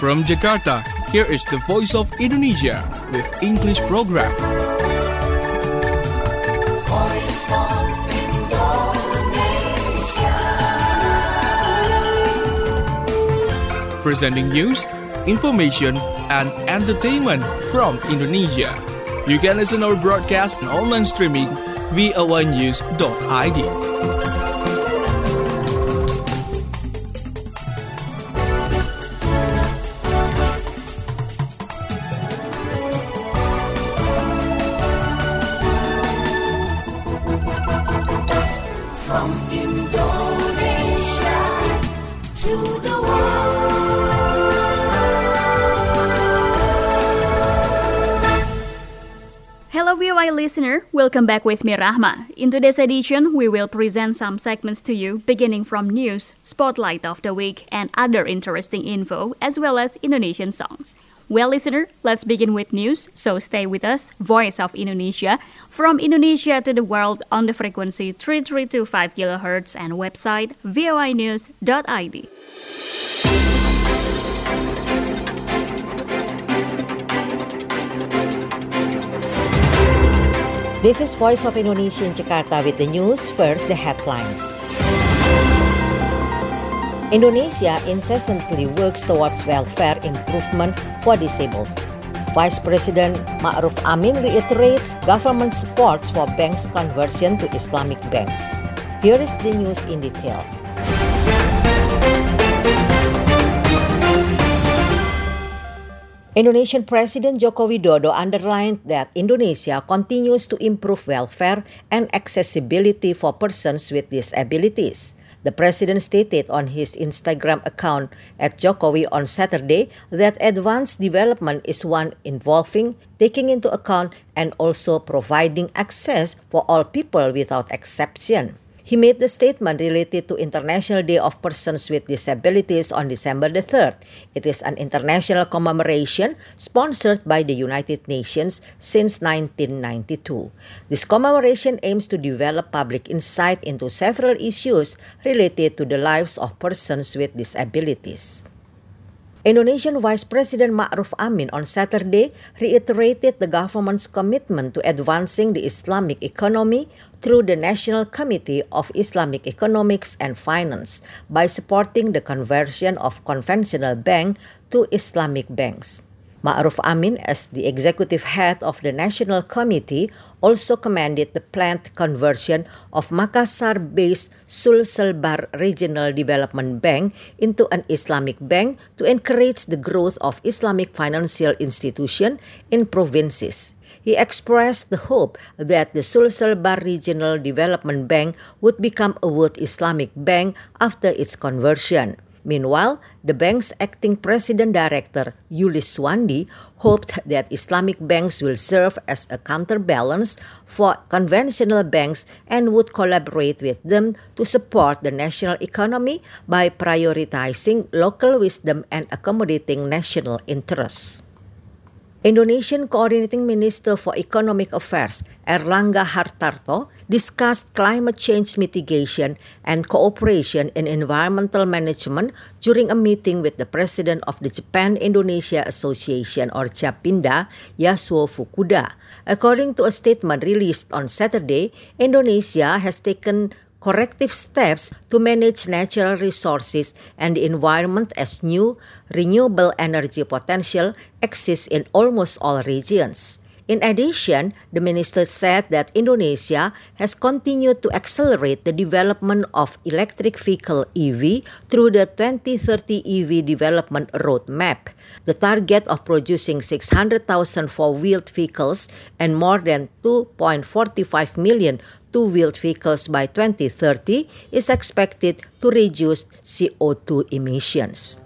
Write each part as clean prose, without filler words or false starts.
From Jakarta, here is the Voice of Indonesia with English program. Voice of Indonesia. Presenting news, information, and entertainment from Indonesia. You can listen our broadcast and online streaming voanews.id. From Indonesia to the world. Hello VOA listener, welcome back with me Rahma. In today's edition, we will present some segments to you beginning from news, spotlight of the week, and other interesting info as well as Indonesian songs. Well listener, let's begin with news, so stay with us, Voice of Indonesia, from Indonesia to the world on the frequency 3325 kHz and website voanews.id. This is Voice of Indonesia in Jakarta with the news. First, the headlines. Indonesia incessantly works towards welfare improvement for disabled. Vice President Ma'ruf Amin reiterates government supports for banks' conversion to Islamic banks. Here is the news in detail. Indonesian President Joko Widodo underlined that Indonesia continues to improve welfare and accessibility for persons with disabilities. The president stated on his Instagram account @Jokowi on Saturday that advanced development is one involving taking into account and also providing access for all people without exception. He made the statement related to International Day of Persons with Disabilities on December the 3rd. It is an international commemoration sponsored by the United Nations since 1992. This commemoration aims to develop public insight into several issues related to the lives of persons with disabilities. Indonesian Vice President Ma'ruf Amin on Saturday reiterated the government's commitment to advancing the Islamic economy through the National Committee of Islamic Economics and Finance by supporting the conversion of conventional banks to Islamic banks. Ma'ruf Amin, as the executive head of the National Committee, also commended the planned conversion of Makassar-based Sulselbar Regional Development Bank into an Islamic bank to encourage the growth of Islamic financial institutions in provinces. He expressed the hope that the Sulselbar Regional Development Bank would become a world Islamic bank after its conversion. Meanwhile, the bank's acting president director, Yulis Swandi, hoped that Islamic banks will serve as a counterbalance for conventional banks and would collaborate with them to support the national economy by prioritizing local wisdom and accommodating national interests. Indonesian Coordinating Minister for Economic Affairs, Erlangga Hartarto, discussed climate change mitigation and cooperation in environmental management during a meeting with the President of the Japan-Indonesia Association, or JAPINDA, Yasuo Fukuda. According to a statement released on Saturday, Indonesia has taken corrective steps to manage natural resources and the environment as new renewable energy potential exists in almost all regions. In addition, the minister said that Indonesia has continued to accelerate the development of electric vehicle EV through the 2030 EV development roadmap. The target of producing 600,000 four-wheeled vehicles and more than 2.45 million two-wheeled vehicles by 2030 is expected to reduce CO2 emissions.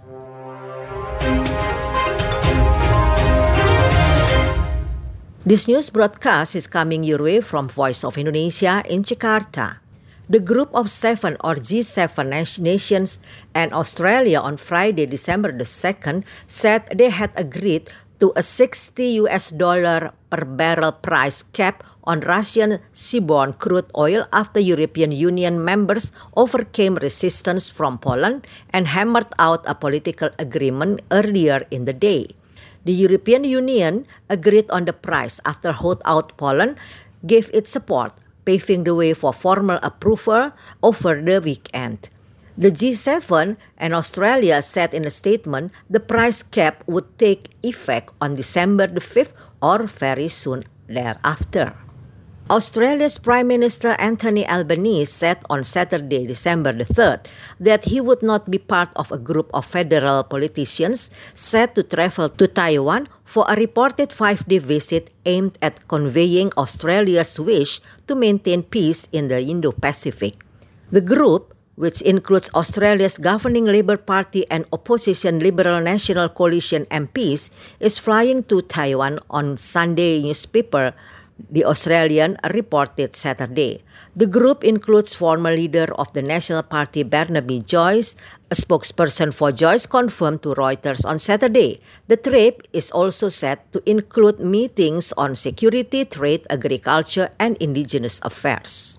This news broadcast is coming your way from Voice of Indonesia in Jakarta. The Group of Seven, or G7 nations and Australia on Friday, December the 2nd, said they had agreed to a $60 per barrel price cap on Russian seaborne crude oil after European Union members overcame resistance from Poland and hammered out a political agreement earlier in the day. The European Union agreed on the price after holdout Poland gave its support, paving the way for formal approval over the weekend. The G7 and Australia said in a statement the price cap would take effect on December the 5th or very soon thereafter. Australia's Prime Minister Anthony Albanese said on Saturday, December the 3rd, that he would not be part of a group of federal politicians set to travel to Taiwan for a reported 5-day visit aimed at conveying Australia's wish to maintain peace in the Indo-Pacific. The group, which includes Australia's governing Labour Party and opposition Liberal National Coalition MPs, is flying to Taiwan on Sunday, newspaper The Australian reported Saturday. The group includes former leader of the National Party Barnaby Joyce. A spokesperson for Joyce confirmed to Reuters on Saturday. The trip is also set to include meetings on security, trade, agriculture, and indigenous affairs.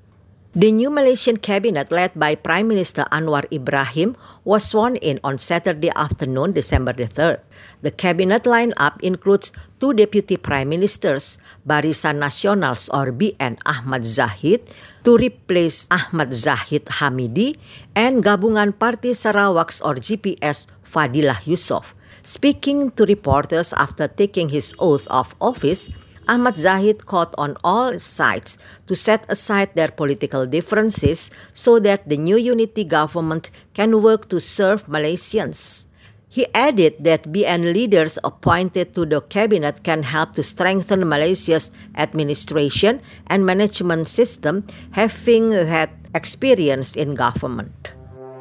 The new Malaysian cabinet led by Prime Minister Anwar Ibrahim was sworn in on Saturday afternoon, December the 3rd. The cabinet lineup includes 2 deputy prime ministers, Barisan Nasionals or BN Ahmad Zahid, to replace Ahmad Zahid Hamidi, and Gabungan Parti Sarawak's or GPS Fadilah Yusof. Speaking to reporters after taking his oath of office, Ahmad Zahid called on all sides to set aside their political differences so that the new unity government can work to serve Malaysians. He added that BN leaders appointed to the cabinet can help to strengthen Malaysia's administration and management system, having had experience in government.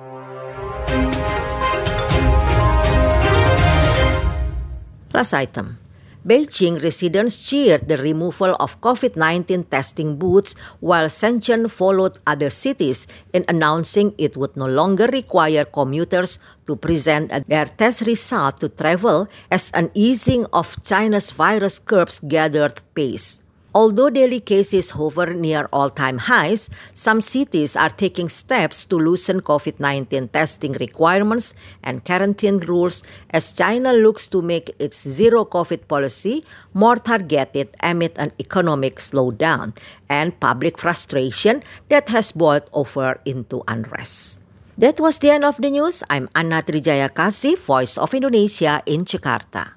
Last item. Beijing residents cheered the removal of COVID-19 testing booths, while Shenzhen followed other cities in announcing it would no longer require commuters to present their test result to travel as an easing of China's virus curbs gathered pace. Although daily cases hover near all-time highs, some cities are taking steps to loosen COVID-19 testing requirements and quarantine rules as China looks to make its zero-COVID policy more targeted amid an economic slowdown and public frustration that has boiled over into unrest. That was the end of the news. I'm Anna Trijaya Kasih, Voice of Indonesia in Jakarta.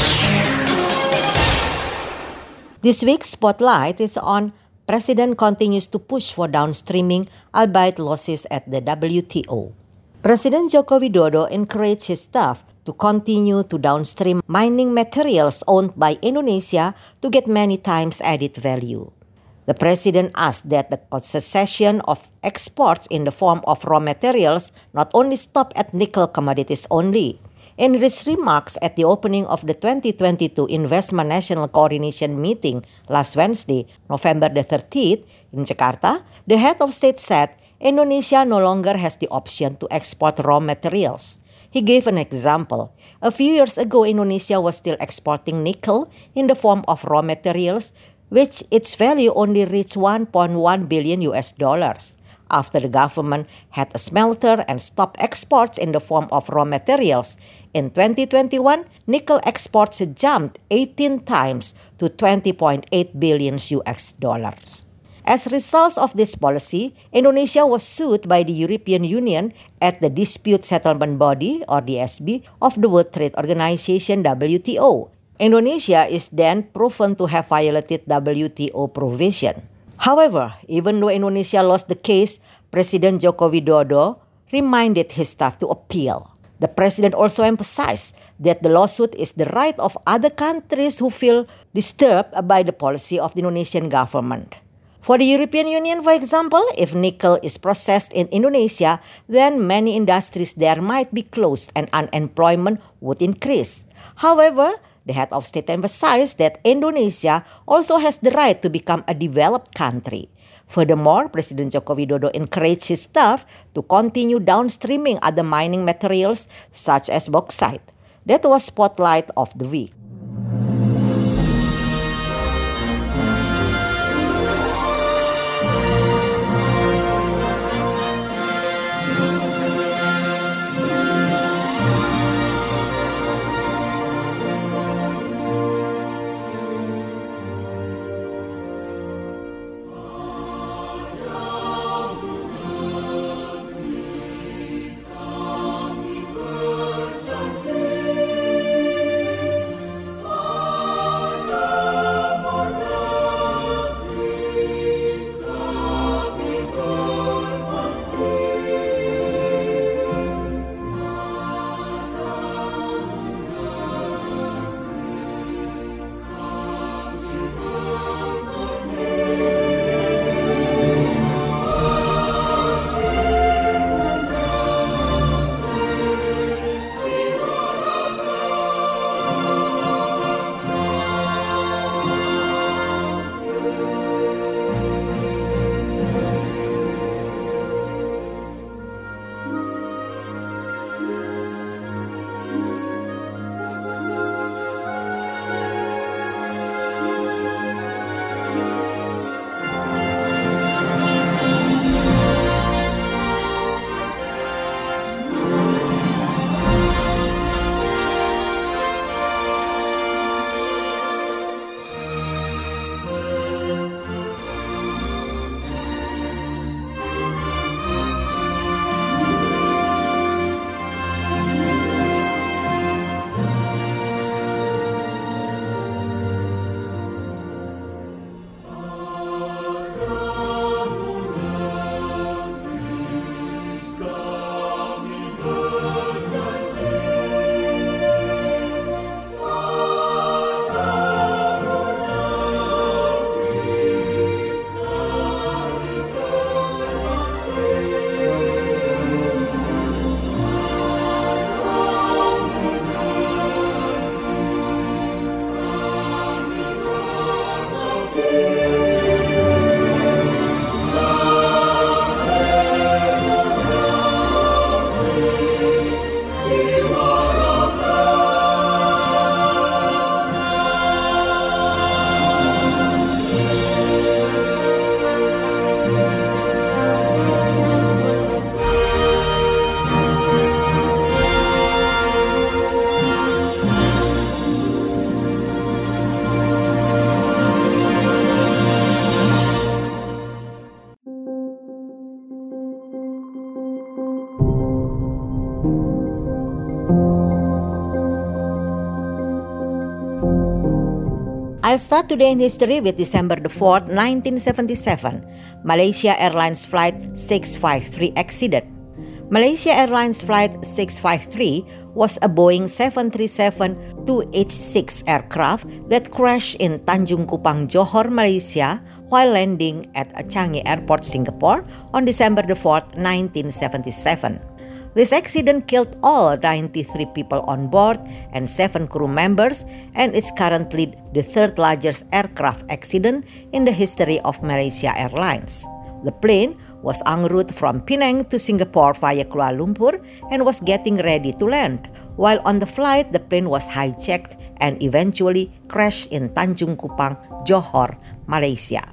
This week's spotlight is on President continues to push for downstreaming, albeit losses at the WTO. President Joko Widodo encouraged his staff to continue to downstream mining materials owned by Indonesia to get many times added value. The president asked that the cessation of exports in the form of raw materials not only stop at nickel commodities only. In his remarks at the opening of the 2022 Investment National Coordination Meeting last Wednesday, November the 13th, in Jakarta, the head of state said Indonesia no longer has the option to export raw materials. He gave an example. A few years ago, Indonesia was still exporting nickel in the form of raw materials, which its value only reached $1.1 billion. After the government had a smelter and stopped exports in the form of raw materials, in 2021, nickel exports jumped 18 times to $20.8 billion. As a result of this policy, Indonesia was sued by the European Union at the Dispute Settlement Body, or DSB, of the World Trade Organization, WTO. Indonesia is then proven to have violated WTO provision. However, even though Indonesia lost the case, President Joko Widodo reminded his staff to appeal. The president also emphasized that the lawsuit is the right of other countries who feel disturbed by the policy of the Indonesian government. For the European Union, for example, if nickel is processed in Indonesia, then many industries there might be closed and unemployment would increase. However, the head of state emphasized that Indonesia also has the right to become a developed country. Furthermore, President Joko Widodo encouraged his staff to continue downstreaming other mining materials such as bauxite. That was Spotlight of the Week. I'll start today in history with December the 4th, 1977, Malaysia Airlines Flight 653 accident. Malaysia Airlines Flight 653 was a Boeing 737-286 aircraft that crashed in Tanjung Kupang, Johor, Malaysia, while landing at Changi Airport, Singapore on December the 4th, 1977. This accident killed all 93 people on board and 7 crew members, and it's currently the third largest aircraft accident in the history of Malaysia Airlines. The plane was en route from Penang to Singapore via Kuala Lumpur and was getting ready to land. While on the flight, the plane was hijacked and eventually crashed in Tanjung Kupang, Johor, Malaysia.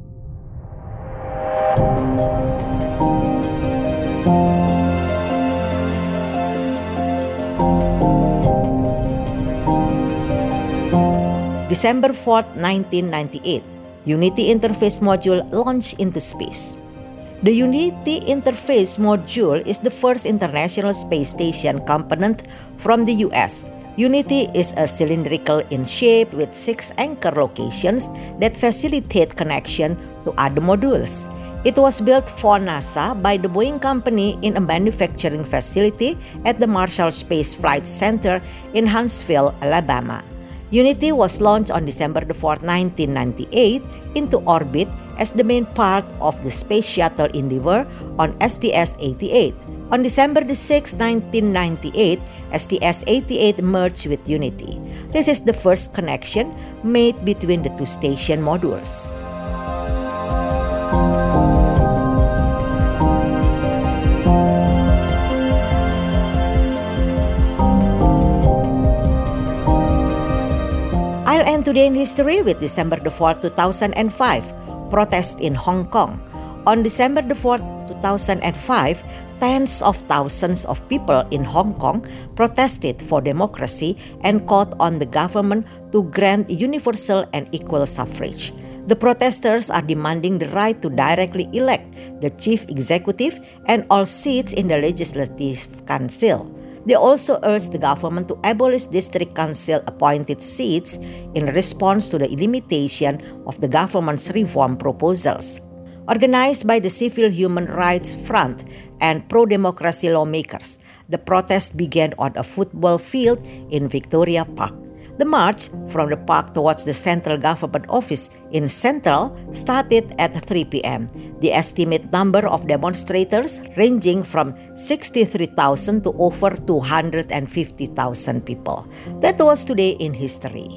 December 4th, 1998, Unity Interface Module launched into space. The Unity Interface Module is the first International Space Station component from the US. Unity is a cylindrical in shape with 6 anchor locations that facilitate connection to other modules. It was built for NASA by the Boeing Company in a manufacturing facility at the Marshall Space Flight Center in Huntsville, Alabama. Unity was launched on December 4, 1998 into orbit as the main part of the Space Shuttle Endeavour on STS-88. On December 6, 1998, STS-88 merged with Unity. This is the first connection made between the two station modules. I'll end today in history with December 4, 2005, protest in Hong Kong. On December 4, 2005, tens of thousands of people in Hong Kong protested for democracy and called on the government to grant universal and equal suffrage. The protesters are demanding the right to directly elect the chief executive and all seats in the Legislative Council. They also urged the government to abolish district council appointed seats in response to the limitation of the government's reform proposals. Organized by the Civil Human Rights Front and pro-democracy lawmakers, the protest began on a football field in Victoria Park. The march from the park towards the central government office in Central started at 3 p.m. The estimate number of demonstrators ranging from 63,000 to over 250,000 people. That was today in history.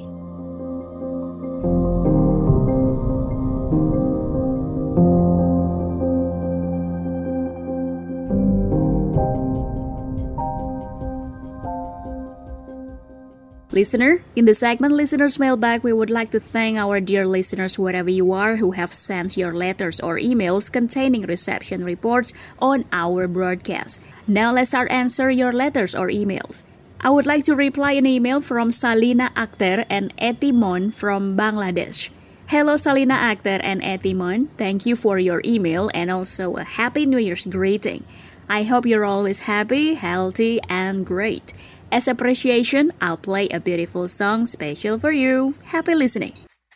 Listener, in the segment Listener's Mailbag, we would like to thank our dear listeners wherever you are who have sent your letters or emails containing reception reports on our broadcast. Now let's start answer your letters or emails. I would like to reply an email from Salina Akhter and Etimon from Bangladesh. Hello Salina Akhter and Etimon, thank you for your email and also a Happy New Year's greeting. I hope you're always happy, healthy, and great. As appreciation, I'll play a beautiful song special for you. Happy listening.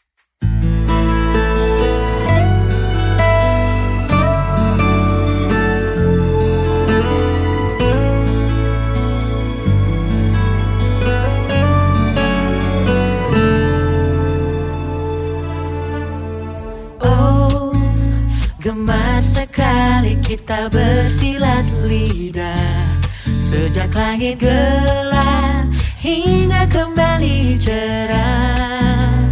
Oh, gemar sekali kita bersilat lidah. Sejak langit gelap hingga kembali cerah.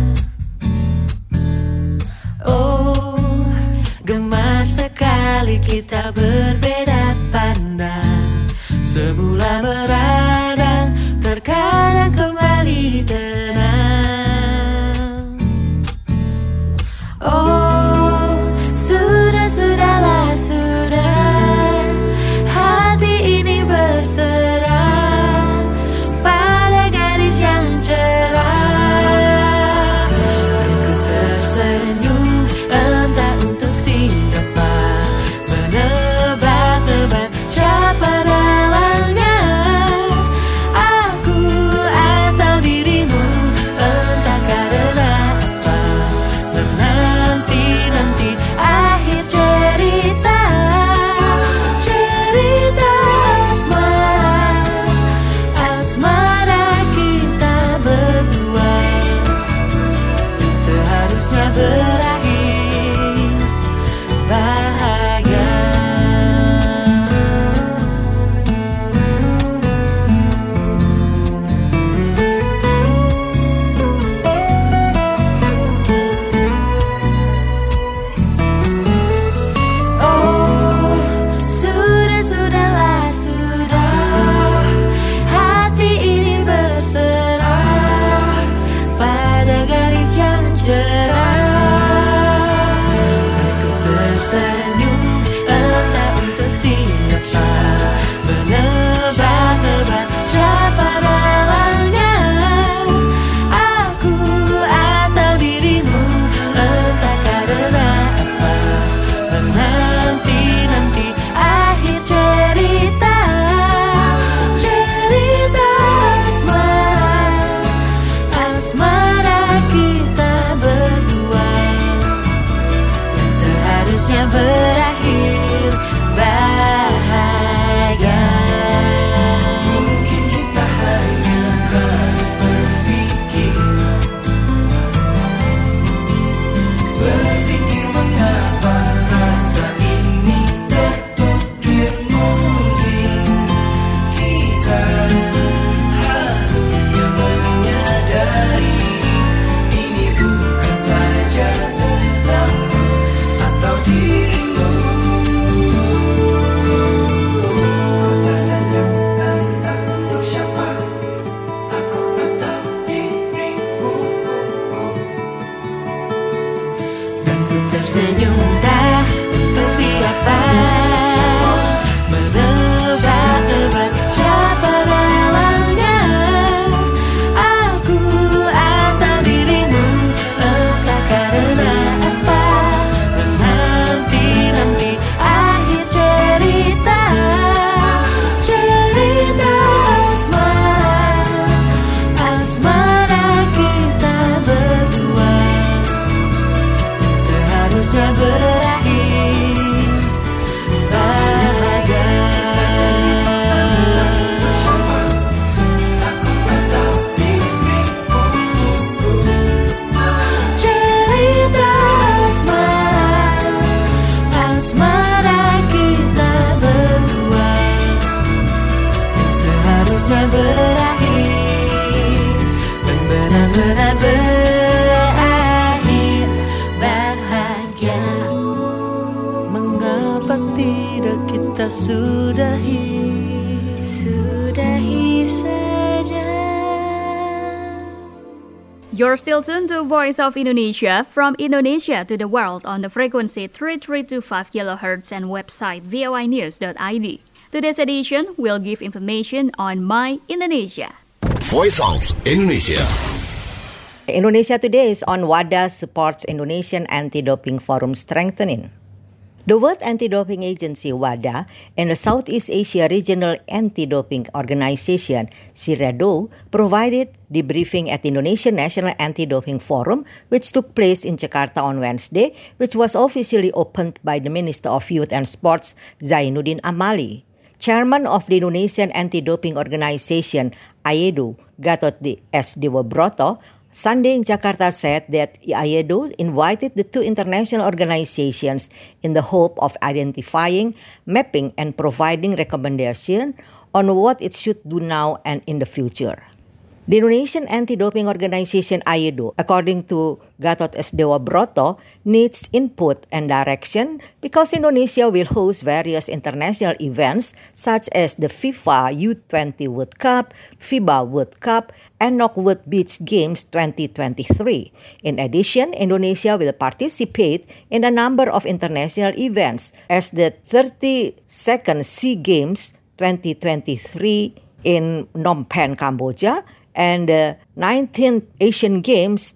Oh, gemar sekali kita berbeda pandang. Semula meradang, terkadang kembali tenang. Oh, sudahlah, sudah. Hati ini berserah pada gadis yang cerah. Aku tersenyum entah untuk siapa, menebak-nebak siapa dalamnya. Aku atau dirimu, tersenyum tak untuk siapa. Menebak-nebak siapa dalangnya. Aku atau dirimu, entah karena apa. Menanti-nanti akhir cerita. Cerita asmara kita berdua. Seharusnya berakhir bahagia. Cerita asmara kita berdua. Seharusnya berakhir dan benar-benar berakhir bahagia. Mengapa tidak kita sudahi saja? You're still tuned to Voice of Indonesia, from Indonesia to the world on the frequency 3325 kHz and website voinews.id. Today's edition will give information on My Indonesia. Voice of Indonesia. Indonesia Today is on WADA supports Indonesian Anti-Doping Forum strengthening. The World Anti-Doping Agency WADA and the Southeast Asia Regional Anti-Doping Organization (CIRADO) provided debriefing at the Indonesian National Anti-Doping Forum, which took place in Jakarta on Wednesday, which was officially opened by the Minister of Youth and Sports Zainuddin Amali. Chairman of the Indonesian Anti-Doping Organization (AEDO), Gatot S. Dewabroto, Sunday in Jakarta said that AEDO invited the two international organizations in the hope of identifying, mapping, and providing recommendations on what it should do now and in the future. The Indonesian Anti-Doping Organization AEDO, according to Gatot S. Dewabroto, needs input and direction because Indonesia will host various international events such as the FIFA U20 World Cup, FIBA World Cup, and Knockwood Beach Games 2023. In addition, Indonesia will participate in a number of international events as the 32nd SEA Games 2023 in Phnom Penh, Cambodia, and the 19th Asian Games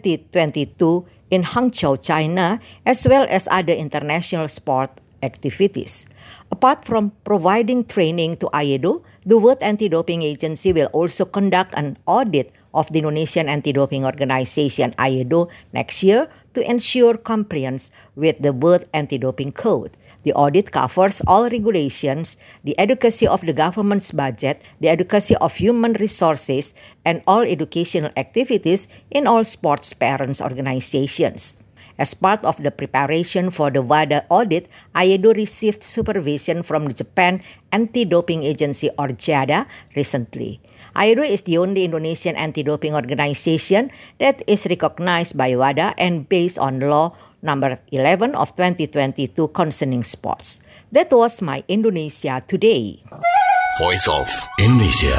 2022 in Hangzhou, China, as well as other international sport activities. Apart from providing training to AEDO, the World Anti-Doping Agency will also conduct an audit of the Indonesian Anti-Doping Organization AEDO next year to ensure compliance with the World Anti-Doping Code. The audit covers all regulations, the adequacy of the government's budget, the adequacy of human resources, and all educational activities in all sports parents organizations. As part of the preparation for the WADA audit, AEDO received supervision from the Japan Anti-Doping Agency or JADA recently. AEDO is the only Indonesian anti-doping organization that is recognized by WADA and based on law number 11 of 2022 concerning sports. That was My Indonesia Today. Voice of Indonesia.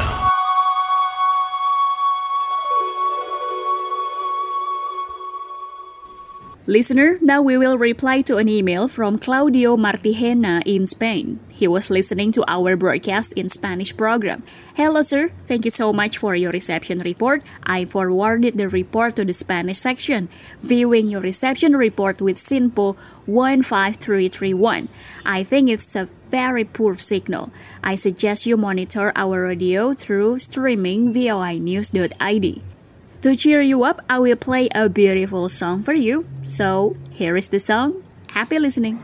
Listener, now we will reply to an email from Claudio Martijena in Spain. He was listening to our broadcast in Spanish program. Hello, sir. Thank you so much for your reception report. I forwarded the report to the Spanish section. Viewing your reception report with SINPO 15331. I think it's a very poor signal. I suggest you monitor our radio through streaming voinews.id. To cheer you up, I will play a beautiful song for you. So, here is the song. Happy listening.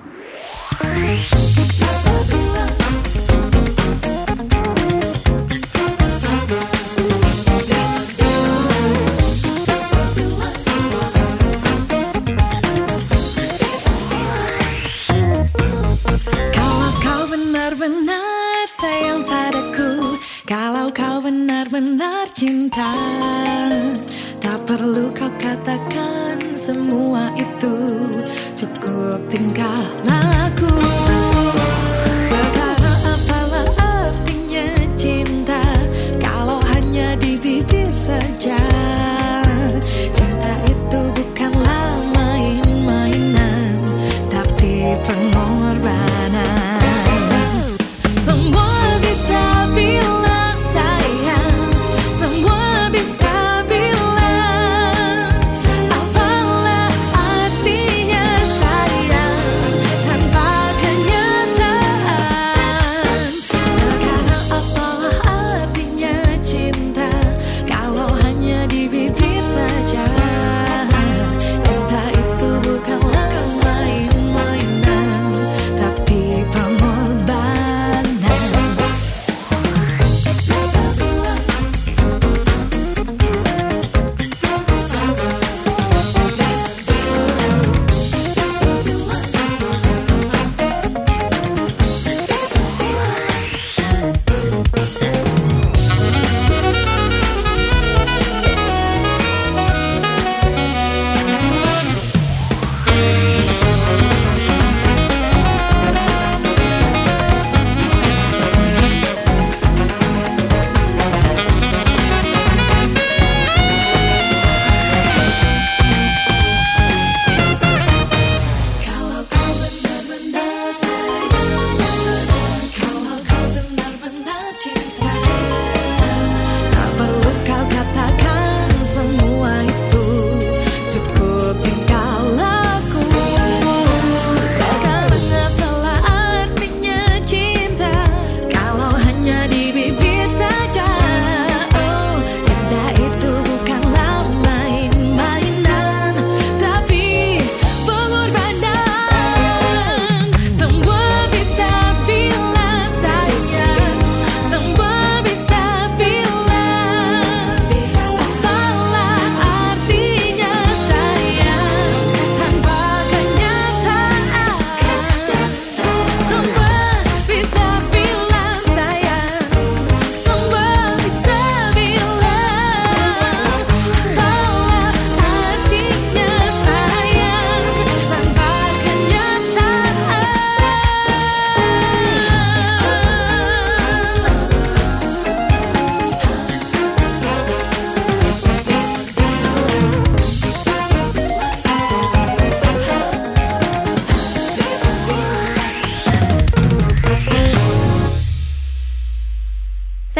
Kalau kau benar-benar sayang padaku, kalau kau benar-benar cinta, tak perlu kau katakan semua itu, cukup tingkah laku. Sekarang apalah artinya cinta kalau hanya di bibir saja. Cinta itu bukanlah main-mainan.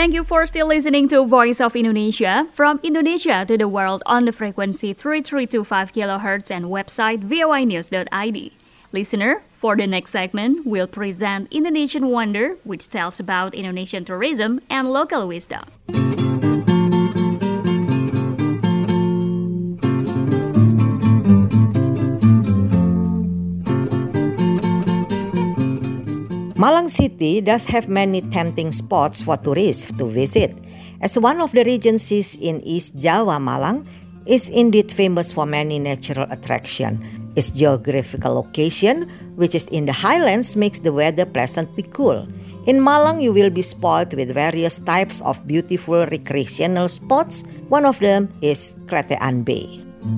Thank you for still listening to Voice of Indonesia, from Indonesia to the world on the frequency 3325 kHz and website voinews.id. Listener, for the next segment, we'll present Indonesian Wonder, which tells about Indonesian tourism and local wisdom. Malang City does have many tempting spots for tourists to visit, as one of the regencies in East Java, Malang is indeed famous for many natural attractions. Its geographical location, which is in the highlands, makes the weather pleasantly cool. In Malang, you will be spoiled with various types of beautiful recreational spots. One of them is Kletean Bay.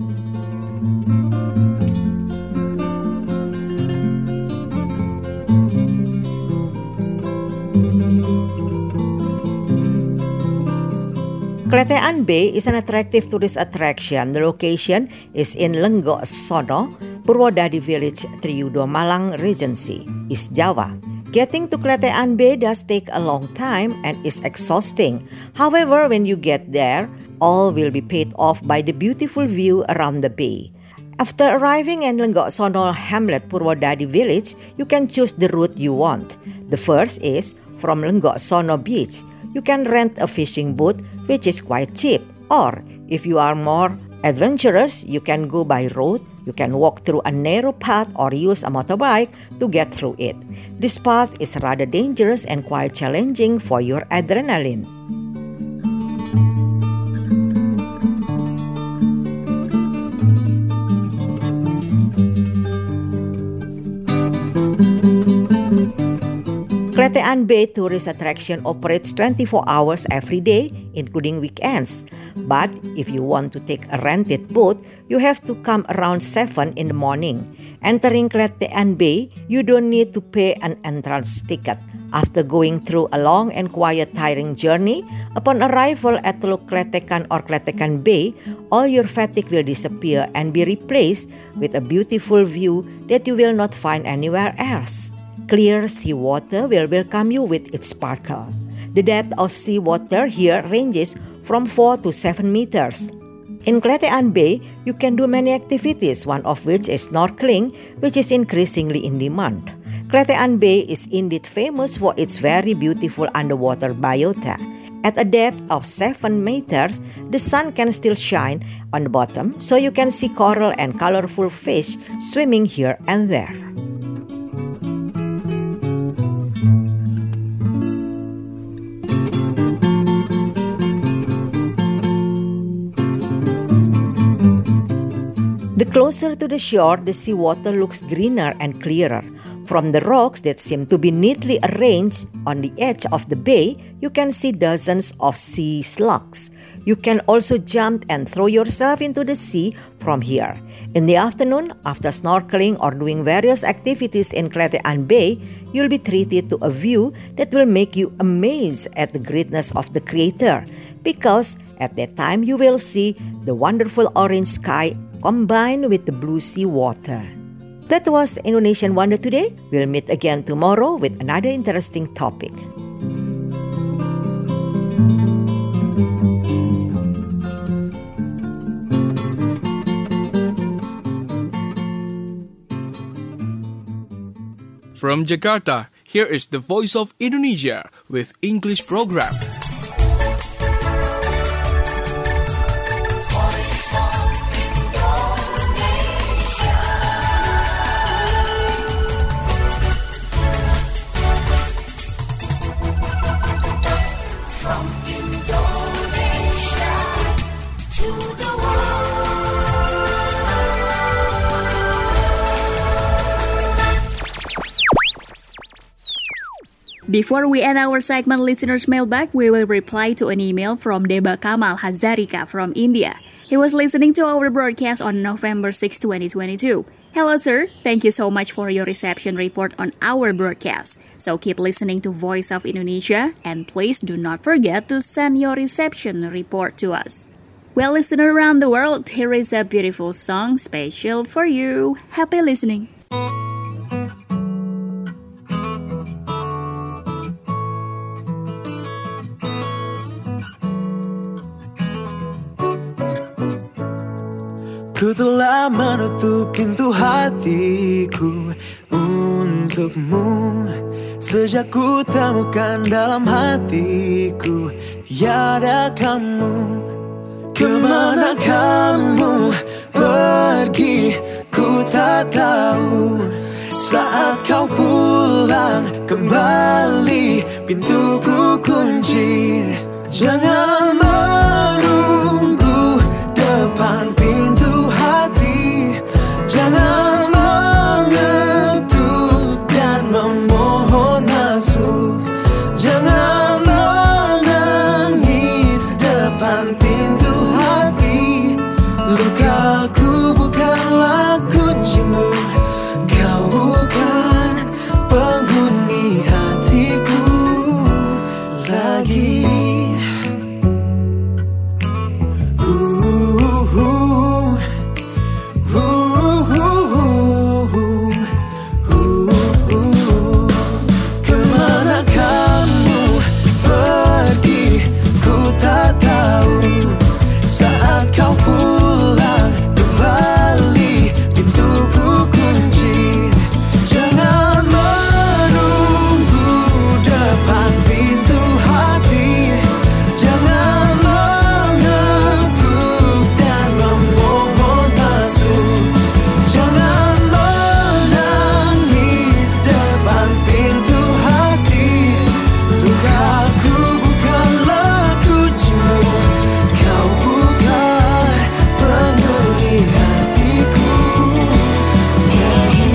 Kletean Bay is an attractive tourist attraction. The location is in Lenggok Sono, Purwodadi Village, Triyudo, Malang Regency, East Java. Getting to Kletean Bay does take a long time and is exhausting. However, when you get there, all will be paid off by the beautiful view around the bay. After arriving in Lenggok Sono Hamlet, Purwodadi Village, you can choose the route you want. The first is from Lenggok Sono Beach. You can rent a fishing boat, which is quite cheap. Or, if you are more adventurous, you can go by road, you can walk through a narrow path or use a motorbike to get through it. This path is rather dangerous and quite challenging for your adrenaline. Kletean Bay tourist attraction operates 24 hours every day, including weekends. But if you want to take a rented boat, you have to come around 7 in the morning. Entering Kletean Bay, you don't need to pay an entrance ticket. After going through a long and quiet tiring journey, upon arrival at Teluk Kletekan or Kletekan Bay, all your fatigue will disappear and be replaced with a beautiful view that you will not find anywhere else. Clear seawater will welcome you with its sparkle. The depth of seawater here ranges from 4 to 7 meters. In Kletean Bay, you can do many activities, one of which is snorkeling, which is increasingly in demand. Kletean Bay is indeed famous for its very beautiful underwater biota. At a depth of 7 meters, the sun can still shine on the bottom, so you can see coral and colorful fish swimming here and there. The closer to the shore, the seawater looks greener and clearer. From the rocks that seem to be neatly arranged on the edge of the bay, you can see dozens of sea slugs. You can also jump and throw yourself into the sea from here. In the afternoon, after snorkeling or doing various activities in Kletean Bay, you'll be treated to a view that will make you amazed at the greatness of the Creator, because at that time you will see the wonderful orange sky combined with the blue sea water. That was Indonesian Wonder today. We'll meet again tomorrow with another interesting topic. From Jakarta, here is the Voice of Indonesia with English program. Before we end our segment Listeners Mailbag, we will reply to an email from Deba Kamal Hazarika from India. He was listening to our broadcast on November 6, 2022. Hello, sir. Thank you so much for your reception report on our broadcast. So keep listening to Voice of Indonesia, and please do not forget to send your reception report to us. Well, listener around the world, here is a beautiful song special for you. Happy listening. telah menutup pintu hatiku untukmu. Sejak ku temukan dalam hatiku tiada kamu. Kemana kamu pergi, ku tak tahu. Saat kau pulang kembali, pintuku kunci. Jangan menunggu depan pintu hati. Jangan mengetuk dan memohon masuk. Jangan menangis depan pintu hati. Lukaku bukanlah kuncimu. Kau bukan penghuni hatiku lagi. Kemana kamu pergi, ku tak tahu. Saat kau pulang kembali, pintuku kunci. Jangan menunggu depan pintu hati. Jangan mengetuk dan memohon masuk. Jangan menangis depan pintu hati. Lukaku bukanlah kuncimu. Kau bukan penghuni hatiku lagi.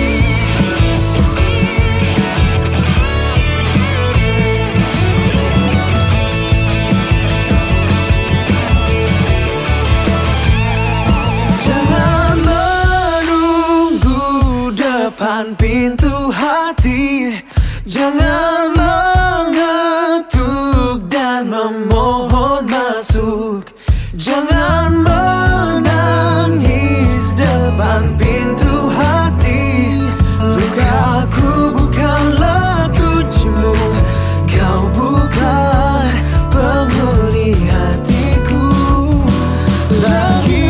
Jangan menunggu depan pintu hati. Jangan mengetuk dan memohon masuk. Jangan menangis depan pintu hati. Lukaku bukanlah kuncimu. Kau bukan penghuni hatiku lagi.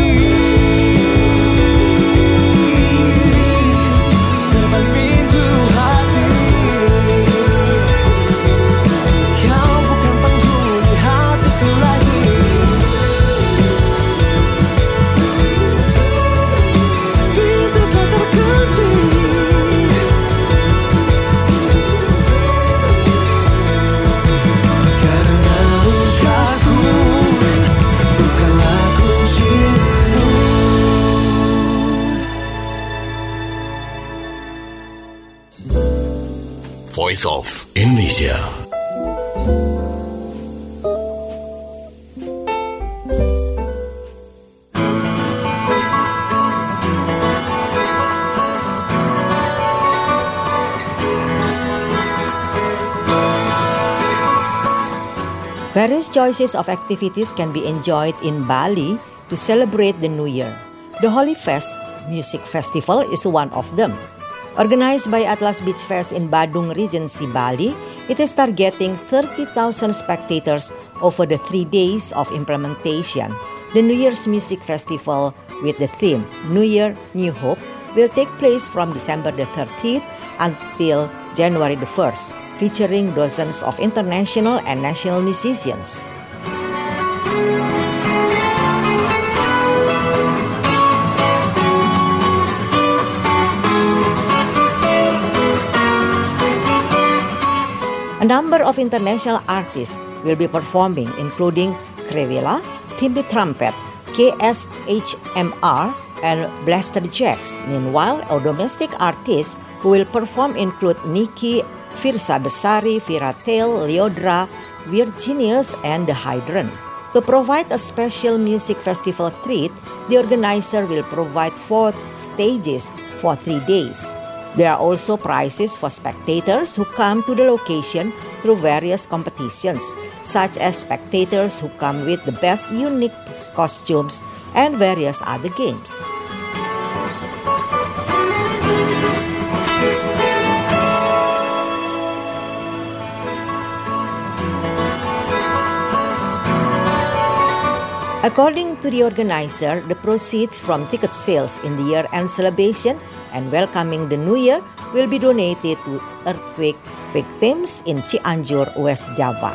Depan pintu hati. Kau bukan penghuni hatiku lagi. Pintu tak terkunci. Karena lukaku bukanlah kuncimu. Voice of Indonesia. Various choices of activities can be enjoyed in Bali to celebrate the New Year. The Holy Fest Music Festival is one of them. Organized by Atlas Beach Fest in Badung Regency, Bali, it is targeting 30,000 spectators over the 3 days of implementation. The New Year's Music Festival with the theme New Year, New Hope will take place from December the 13th until January the 1st, featuring dozens of international and national musicians. A number of international artists will be performing, including Krewila, Timby Trumpet, KSHMR, and Blaster Jacks. Meanwhile, our domestic artists who will perform include Niki, Firsa Besari, Viratel, Leodra, Virginius, and The Hydrant. To provide a special music festival treat, the organizer will provide 4 stages for 3 days. There are also prizes for spectators who come to the location through various competitions, such as spectators who come with the best unique costumes and various other games. According to the organizer, the proceeds from ticket sales in the year-end celebration and welcoming the new year will be donated to earthquake victims in Cianjur, West Java.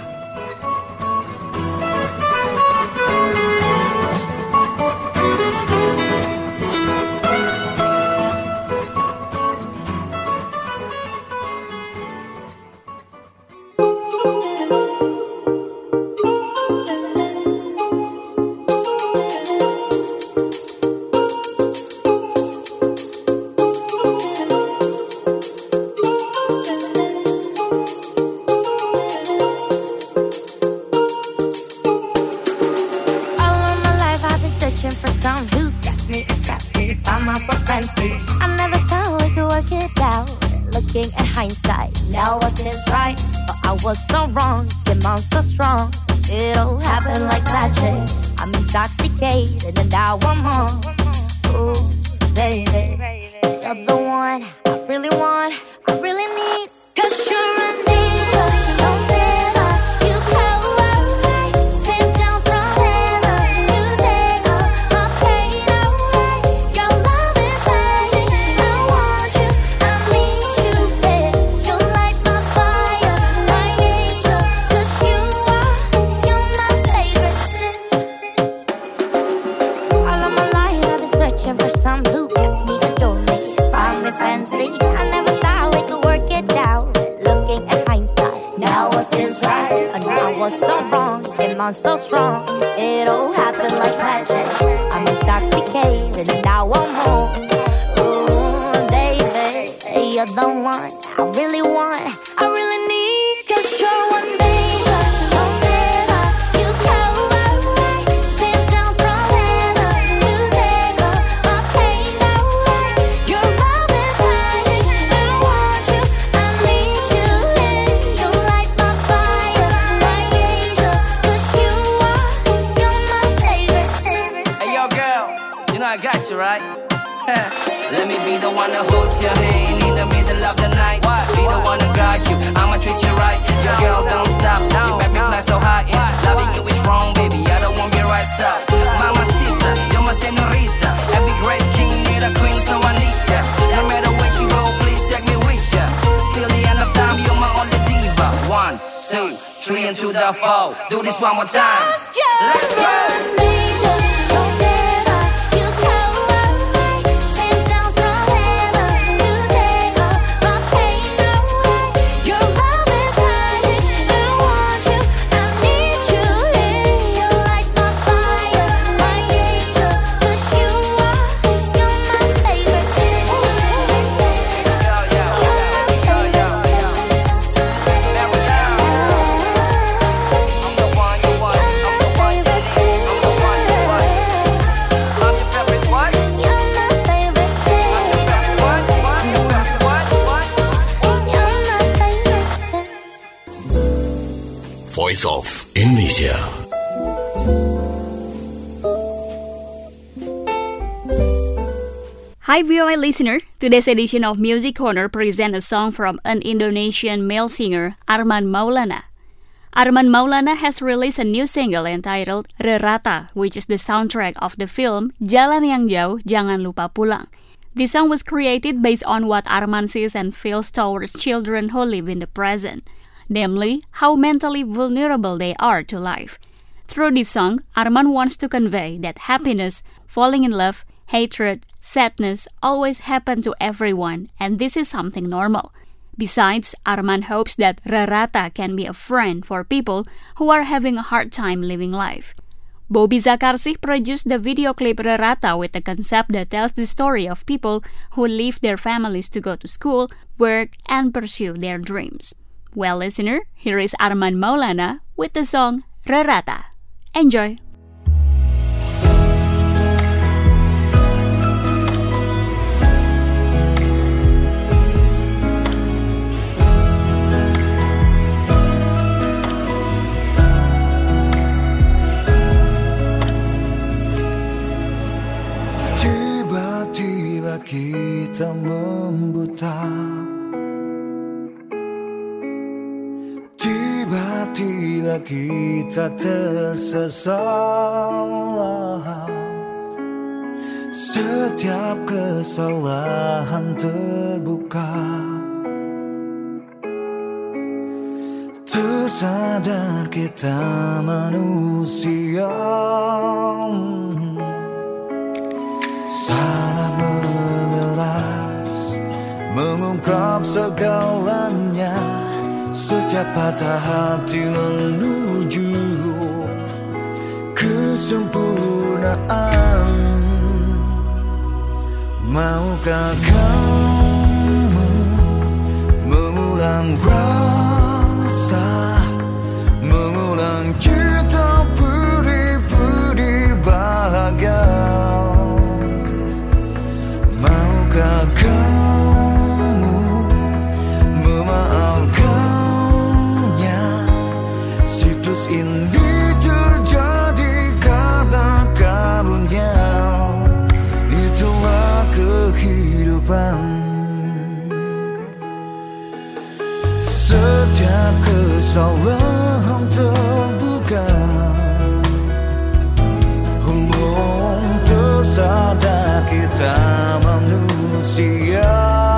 Looking at hindsight, now was it right? But I was so wrong, came on so strong. It all happened like magic. I'm intoxicated and I want more. Ooh, baby, you're the one I really want, I really need. 'Cause you're an angel, don't ever you go away. Sit down from heaven to take all my pain away. Your love is magic, I want you, I need you, babe. You're like my fire, my angel. 'Cause you're my favorite sin. All of my life I've been searching for some who gets me, adore me, find me fancy. I never thought we could work it out. Looking at hindsight, now was it right? And I was so wrong, came on so strong. It all happened like magic. I'm intoxicated and now I'm home. Ooh, baby, you're the one I really want, I really need. 'Cause you're one angel, don't ever you go away. Sit down from heaven to take all my pain away. Your love is magic, I want you, I need you in. You're like my fire, my angel. 'Cause you're my favorite sin. Hey yo girl, you know I got you right. Let me be the one to hold your hand in the middle of the night. Be the one to guide you, I'ma treat you right. Your girl don't stop, you make me fly so high. If loving you is wrong, baby, I don't want to be right. So mamacita, you're my senorita. Every great king need a queen, so I need ya. No matter where you go, please take me with ya. Till the end of time, you're my only diva. 1, 2, 3 into the 4. Do this one more time. Let's go. Voice of Indonesia. Hi VOA listener, today's edition of Music Corner presents a song from an Indonesian male singer, Arman Maulana. Arman Maulana has released a new single entitled Rerata, which is the soundtrack of the film Jalan Yang Jauh, Jangan Lupa Pulang. This song was created based on what Arman sees and feels towards children who live in the present, namely how mentally vulnerable they are to life. Through this song, Arman wants to convey that happiness, falling in love, hatred, sadness always happen to everyone, and this is something normal. Besides, Arman hopes that Rerata can be a friend for people who are having a hard time living life. Bobby Zakarsih produced the video clip Rerata with a concept that tells the story of people who leave their families to go to school, work, and pursue their dreams. Well, listener, here is Arman Maulana with the song Rerata. Enjoy! Tiba-tiba kita membuta, tiba-tiba tiba kita tersesat. Setiap kesalahan terbuka, tersadar kita manusia. Salah mengeras, mengungkap segalanya. Setiap patah hati menuju kesempurnaan. Maukah kamu mengulang rasa, mengulang kita beri-beri bahagia? Maukah kamu memaafkannya? Siklus ini terjadi karena karunia. Itulah kehidupan. Setiap kesalahan terbuka, tersadar kita manusia.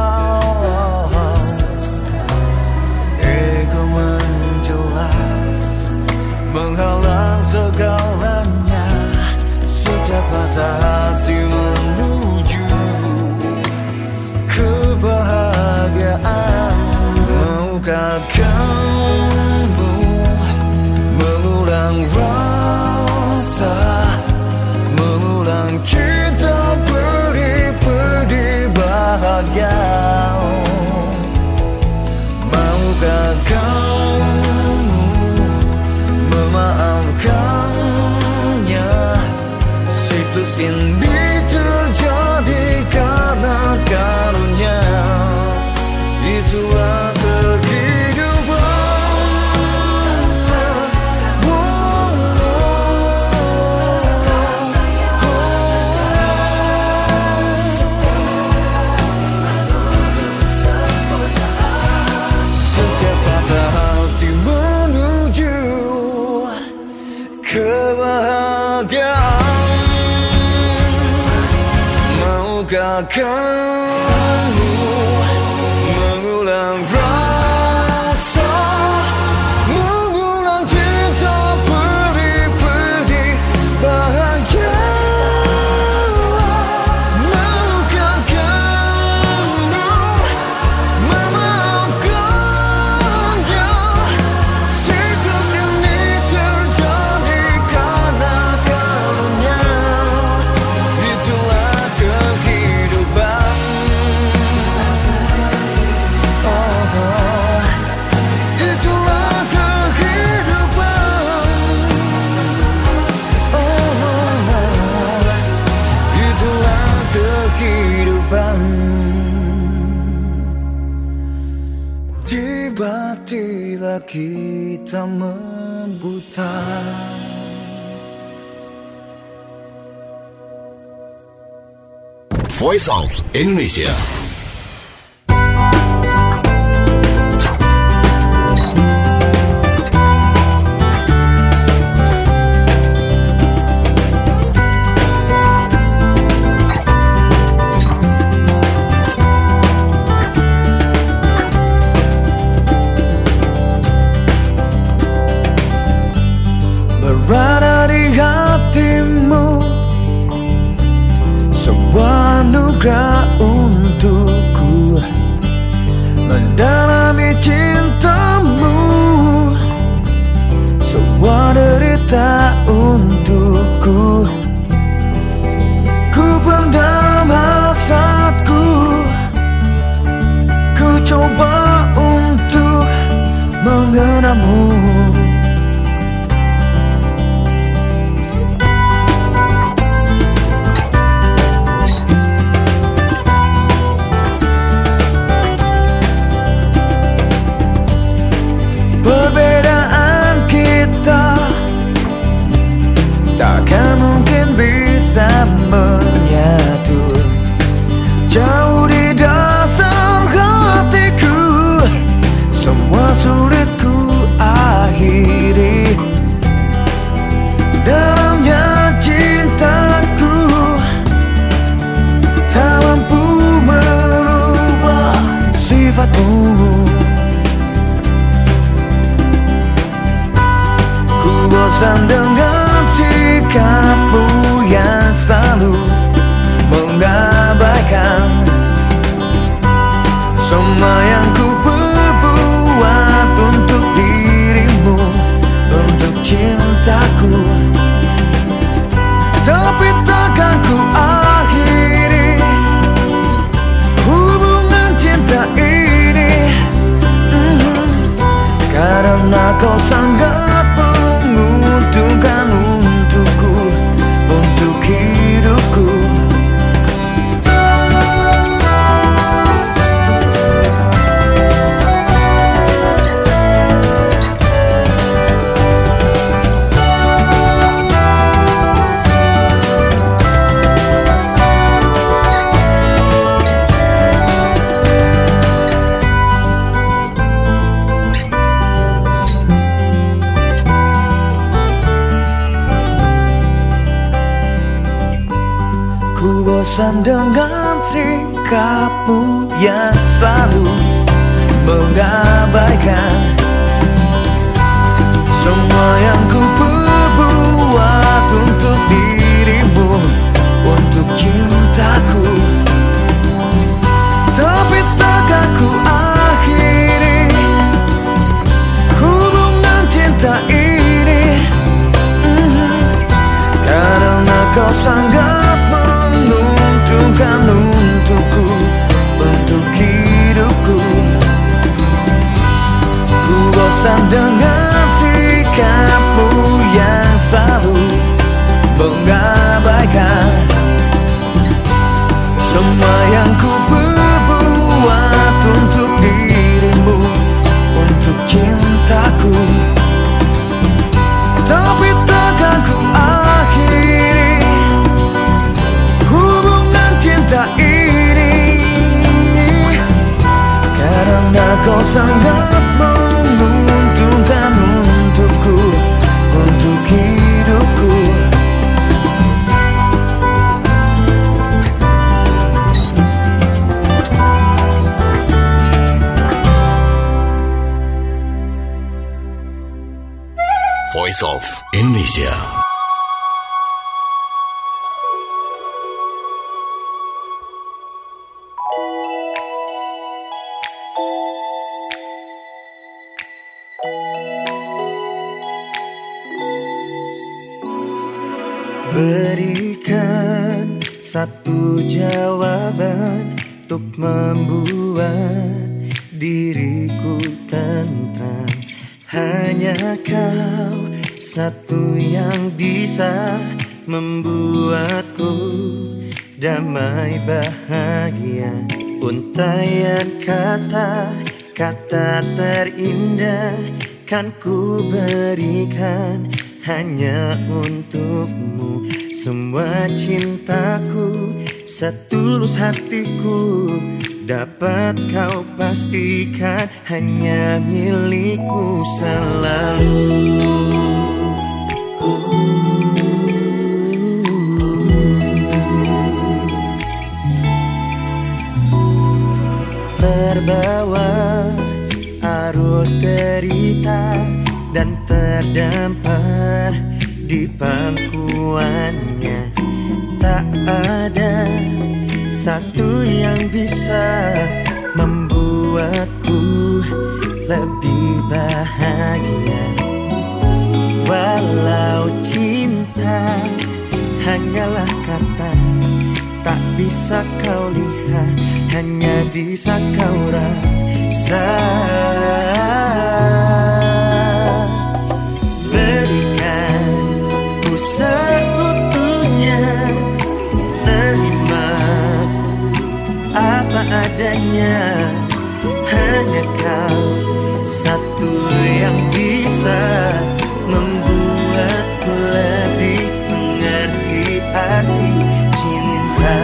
Ego menjelas, menghalang segalanya. Setiap patah hati menuju kebahagiaan. Maukah kamu mengulang rasa, mengulang kita beri-beri bahagia? Maukah kamu memaafkannya? Siklus ini terjadi karena karunia. Itulah kamu mengulang rasa, mengulang cinta beri-beri bahagia? Maukah kamu memaafkannya? Siklus ini terjadi karena karunia. Itulah kehidupan. Itulah kehidupan. Itulah kehidupan. Tiba-tiba kita membuta. Voice of Indonesia. Berada di hatimu, sebuah anugerah untukku. Mendalami cintamu, sebuah derita untukku. Ku pendam hasratku, ku coba untuk mengenalmu. Perbedaan kita takkan mungkin bisa menyatu. Jauh di dasar hatiku, semua sulit ku Ku bosan dengan sikapmu yang selalu mengabaikan semua yang ku perbuat untuk dirimu, untuk cintaku. Tapi takkan ku akhiri hubungan cinta ini, karena kau sangat menguntungkan untukku, untuk hidupku. Ku bosan dengan sikapmu yang selalu mengabaikan semua yang ku perbuat untuk dirimu, untuk cintaku. Tapi takkan ku akhiri hubungan cinta ini, karena kau sangat menguntungkan untukku, untuk hidupku. Ku bosan dengan sikapmu yang selalu mengabaikan semua yang ku perbuat untuk dirimu, untuk cintaku. Tapi takkan ku akhiri hubungan cinta ini, karena kau sangat menguntungkan untukku, untuk hidupku. Voice of Indonesia. Berikan satu jawaban untuk membuat diriku tentram. Hanya kau satu yang bisa membuatku damai bahagia. Untaian kata-kata terindah kan ku berikan hanya untukmu. Semua cintaku, setulus hatiku, dapat kau pastikan hanya milikku selalu. Terbawa arus derita dan terdampar di pangkuannya, tak ada satu yang bisa membuatku lebih bahagia. Walau cinta hanyalah kata, tak bisa kau lihat, hanya bisa kau rasa. Berikan ku seutuhnya, terimaku apa adanya. Hanya kau satu yang bisa membuatku lebih mengerti arti cinta.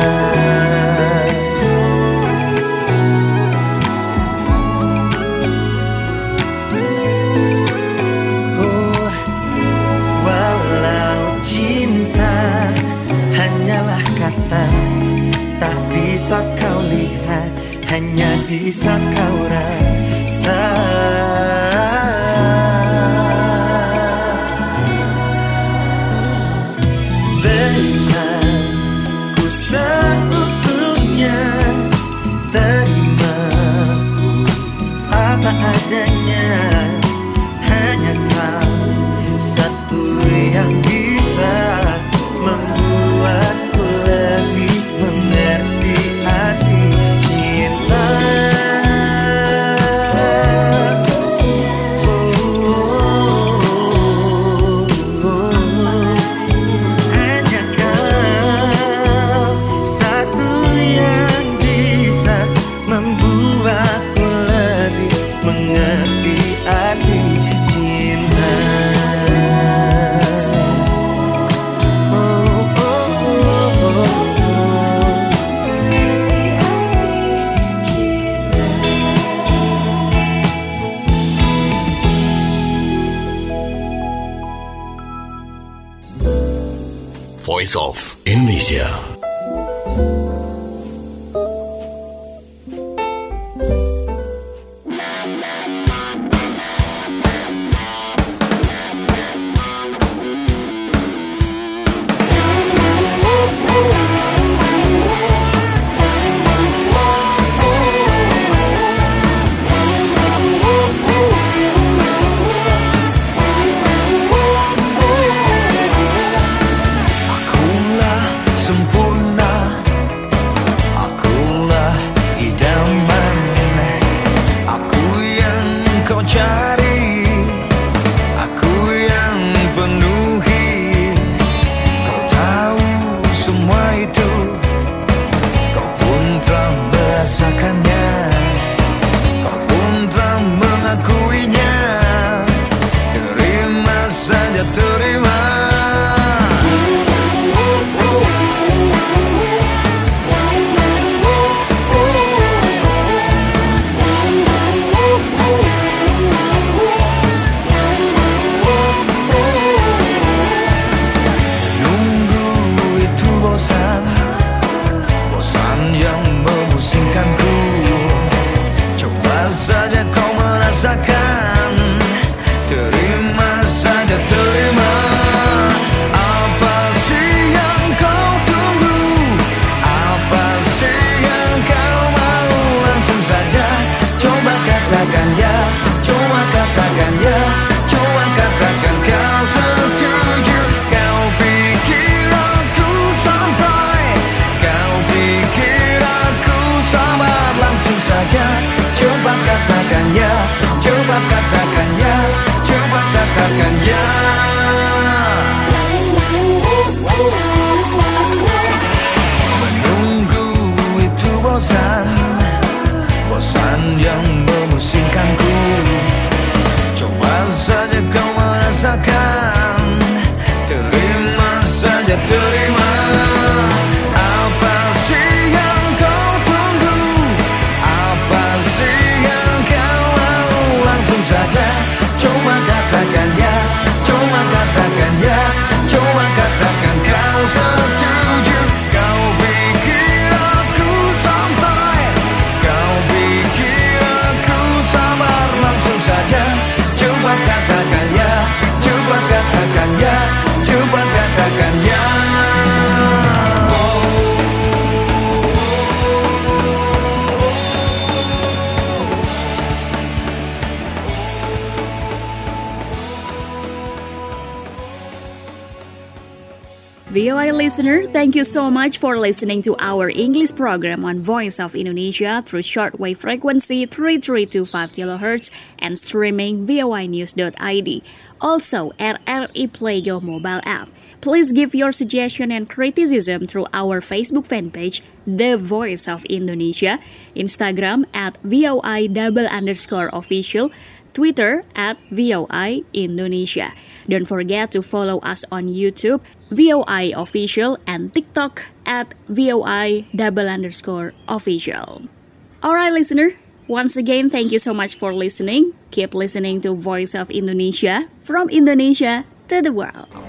Oh, walau cinta hanyalah kata, tak bisa kau lihat, hanya bisa bisa kau rasa. Ku seutuhnya, terimaku apa adanya. Hanya kau satu yang bisa membuatku lebih mengerti arti cinta. Voice of Indonesia. VOA listener, thank you so much for listening to our English program on Voice of Indonesia through shortwave frequency 3325 kHz and streaming voinews.id. Also at RI Play Go mobile app. Please give your suggestion and criticism through our Facebook fan page, The Voice of Indonesia, Instagram at @VOI_official, Twitter at VOI Indonesia. Don't forget to follow us on YouTube, VOI Official, and TikTok at VOI_official. Alright listener, once again thank you so much for listening. Keep listening to Voice of Indonesia, from Indonesia to the world.